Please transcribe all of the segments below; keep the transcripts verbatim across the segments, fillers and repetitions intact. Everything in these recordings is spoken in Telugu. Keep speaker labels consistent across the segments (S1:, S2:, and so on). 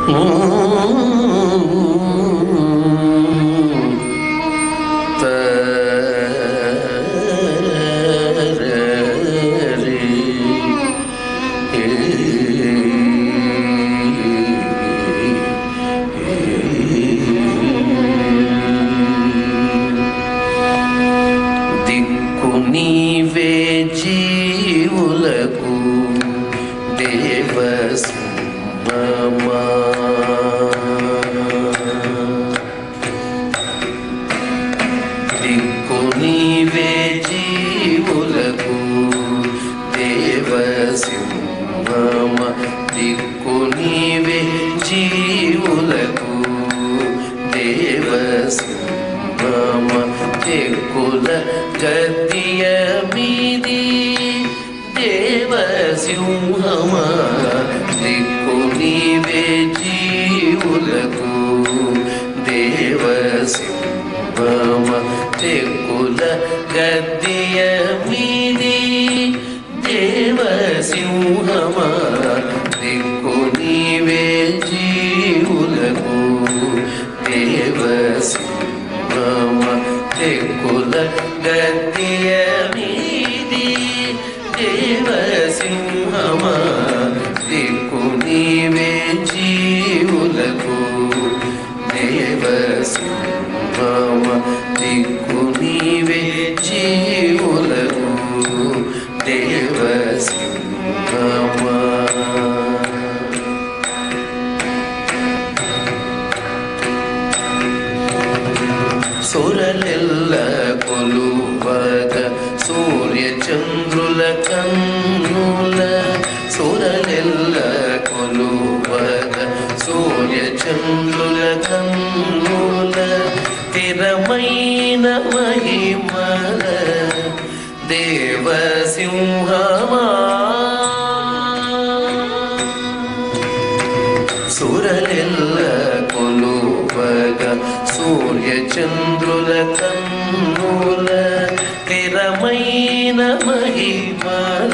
S1: నీవే జీవులకు దేవసింహమా, దిక్కు నీవే జీవులకు దేవసింహమా, దిక్కు నీవే జీవులకు దేవసింహమా, చెక్కుల గద్దియ మీది దేవసింహమా, దిక్కు నీవే జీవులకు దేవసింహమా, చెక్కుల గద్దియ మీది దేవసింహమా, దిక్కు నీవే జీవులకు దేవసింహమా, చెక్కుల గద్దియ మీది దేవసింహమా, దిక్కు నీవే జీవులకు దేవసింహమా, దిక్కు నీవే జీవులకు దేవసింహమా. సురలెల్ల కొలువగ సూర్య చంద్రుల కన్నుల, సురలెల్ల కొలువగ సూర్య చంద్రుల కన్నుల, స్థిరమైన మహిమల దేవసింహమా, సురలెల్ల కొలువగ సూర్య చంద్రుల కన్నుల, స్థిరమైన మహిమల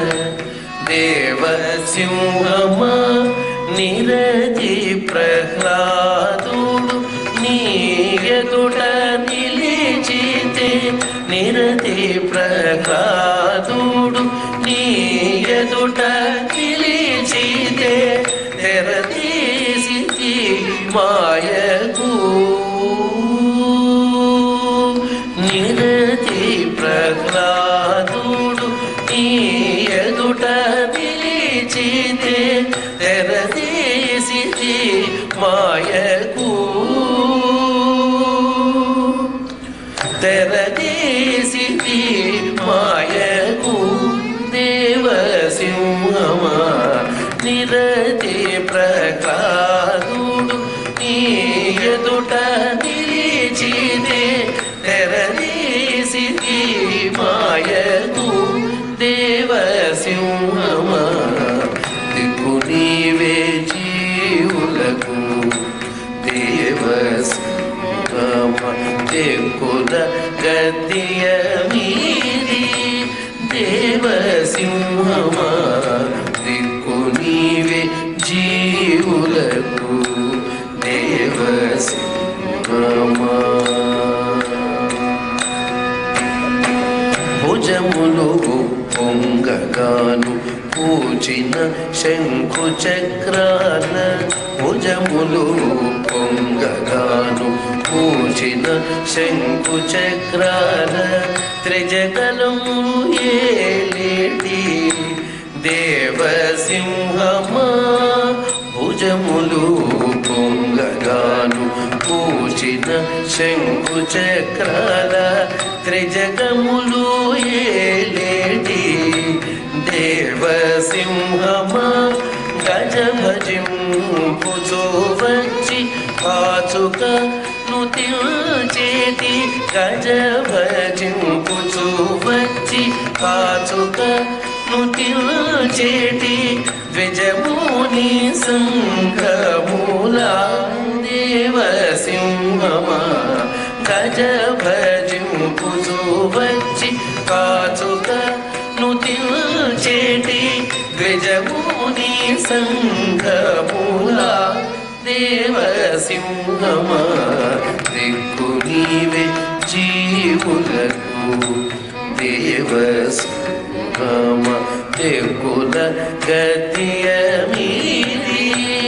S1: దేవసింహమా, నిరతి ప్రహ్లాదుడు నీ ఎదుట నిలిచితే, నిరతి ప్రహ్లాదుడు నీ ఎదుట నిలిచితే, తెరదీసి మాయకు నిరతి ప్రహ్లాదుడు నీ ఎదుట నిలిచితే, తెరదీసి మాయకు తెరదీసి మాయకు దేవసింహమా, నిరతి ప్రహ్లాదుడు నీ ఎదుట నిలిచితే, తెరదీసి మాయకు దేవసింహమా, దిక్కు నీవే జీవులకు దేవసింహమా, చెక్కుల గద్దియ మీది దేవసింహమా, దిక్కు నీవే జీవులకు దేవసింహమా. భుజములు పొంగగాను పూచిన శంఖు చక్రాల, భుజములు పొంగగాను పూచిన శంఖు చక్రాల, త్రిజగలము ఏలేటి దేవసింహమా, భుజములు పొంగగాను పూచిన శంఖు చక్రాల, త్రిజగములు ఏలేటి దేవసింహమా, గజభజింపుచో వచ్చి పాచుక నుతిల్చేటి, గజభజింపుచో వచ్చి పాచుక నుతిల్చేటి ద్విజముని సంఘమూల దేవసింహమా, గజభజింపుచో వచ్చి పాచుక నుతిల్చేటి ద్విజముని సంఘమూల దేవసింహమా దిక్కు నీవే జీవులకు దేవసింహమా దిక్కుల గతియ మీది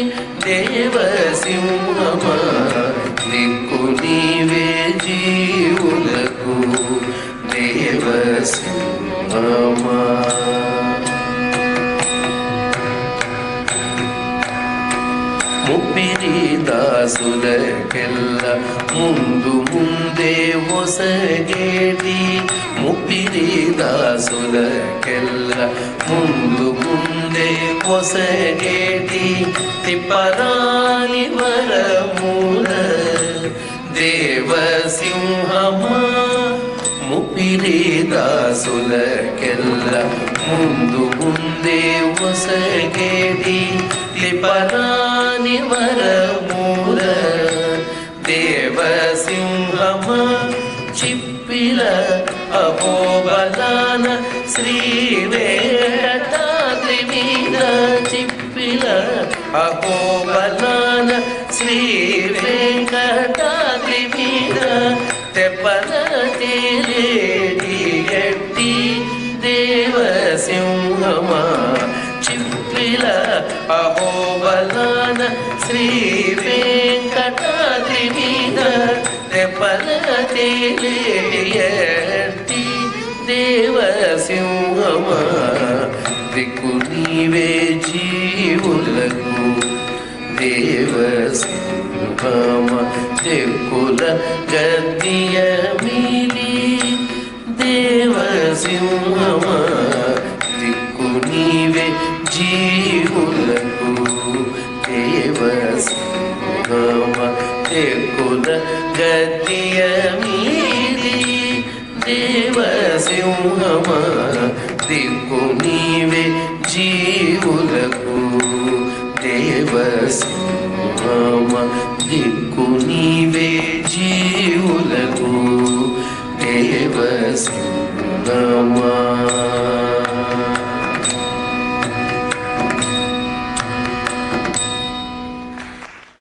S1: దేవసింహమా దిక్కు నీవే జీవులకు దేవసింహమా ముప్పిరి దాసులకెల్ల ముందు ముందే ఒసగేటి ముప్పిరి దాసులకెల్ల ముందు ముందే ఒసగేటి తిప్పరాని వరముల దేవసింహమా ముప్పిరి దాసులకెల్ల ముందు ముందే ఒసగేటి తిప్పరాని వరముల దేవసింహమా చిప్పిల అహోబలాన శ్రీ వెంకటాద్రి మీద చిప్పిల అహోబలాన శ్రీ వెంకటాద్రి మీద తెప్పల తేలేటి గట్టి దేవసింహమా చిప్పిల అహోబలాన శ్రీ వెంకటాద్రి మీద తెప్పల తేలేటి దేవసింహమా దిక్కు నీవే జీవులకు దేవసింహమా దిక్కుల గద్దియ మీది దేవసింహమా దిక్కు నీవే జీవులకు దేవసింహమా దిక్కుల గద్దియ మీది దేవసింహమా దిక్కు నీవే జీవులకు దేవసింహమా దిక్కు నీవే జీవులకు దేవసింహమా